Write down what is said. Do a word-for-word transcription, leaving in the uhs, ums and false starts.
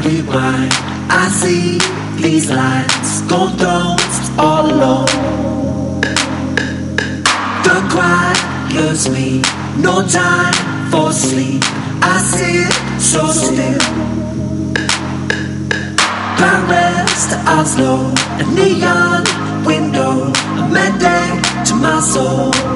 rewind. I see these lights go thrones all alone. The quiet loves me, no time for sleep. I sit so still. Paris to Oslo, a neon window, a mandate to my soul.